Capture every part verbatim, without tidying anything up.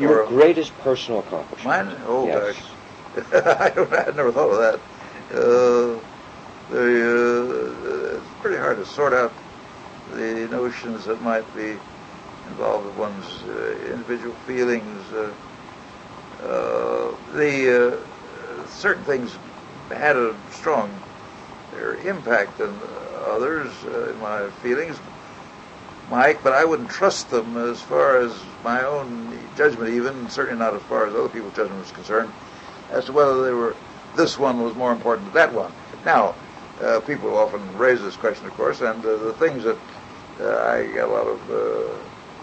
Your greatest personal accomplishment? Mine? Oh, yes. gosh. I, don't, I never thought of that. Uh, the, uh, it's pretty hard to sort out the notions that might be involved with one's uh, individual feelings. Uh, uh, the uh, certain things had a strong impact on others uh, in my feelings, Mike, but I wouldn't trust them as far as my own judgment, even certainly not as far as other people's judgment was concerned, as to whether they were this one was more important than that one. Now, uh, people often raise this question, of course, and uh, the things that uh, I got a lot of uh,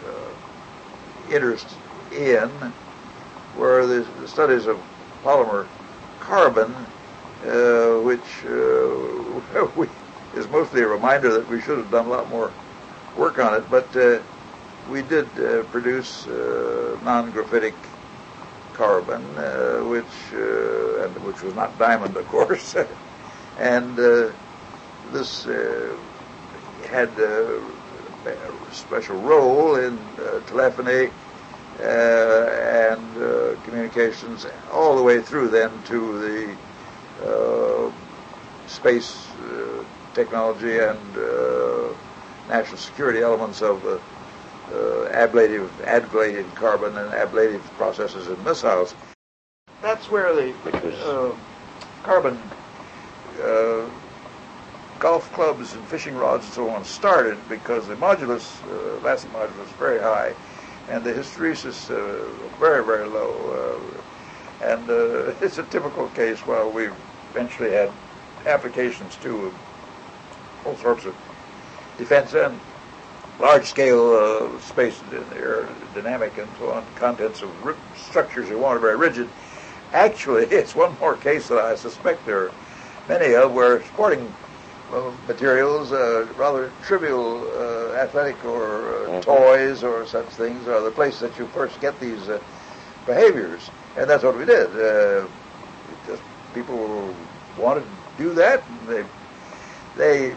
uh, interest in were the, the studies of polymer carbon, uh, which uh, we, is mostly a reminder that we should have done a lot more work on it, but uh, we did uh, produce uh, non-graphitic carbon, uh, which uh, and which was not diamond, of course, and uh, this uh, had uh, a special role in uh, telephony uh, and uh, communications all the way through then to the uh, space uh, technology and uh, national security elements of uh, uh, ablative, ablated carbon and ablative processes in missiles. That's where the uh, carbon uh, golf clubs and fishing rods and so on started, because the modulus, uh, elastic modulus, is very high, and the hysteresis uh, very, very low. Uh, and uh, it's a typical case. Well, we've eventually had applications too of all sorts of defense and large-scale uh, space aerodynamic and so on, contents of ri- structures you want are very rigid. Actually, it's one more case that I suspect there are many of where sporting uh, materials, uh, rather trivial uh, athletic or uh, mm-hmm. toys or such things are the place that you first get these uh, behaviors. And that's what we did. Uh, just people wanted to do that. And they they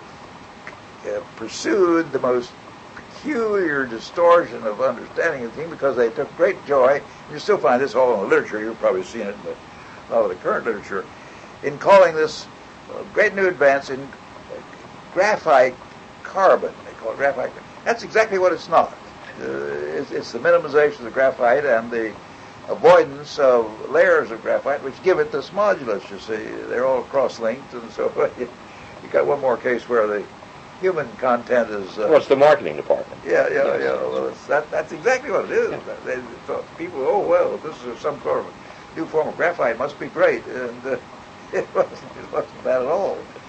uh, pursued the most peculiar distortion of understanding of the thing because they took great joy. You still find this all in the literature. You've probably seen it in the, a lot of the current literature, in calling this a great new advance in graphite carbon. They call it graphite. That's exactly what it's not. Uh, it's, it's the minimization of the graphite and the avoidance of layers of graphite which give it this modulus, you see. They're all cross-linked, and so you, you got one more case where the human content is... Uh, well, it's the marketing department. Yeah, yeah, yes. yeah. Well, it's, that, that's exactly what it is. Yeah. They thought people, oh, well, this is some sort of new form of graphite, must be great. And uh, it wasn't, it wasn't that at all.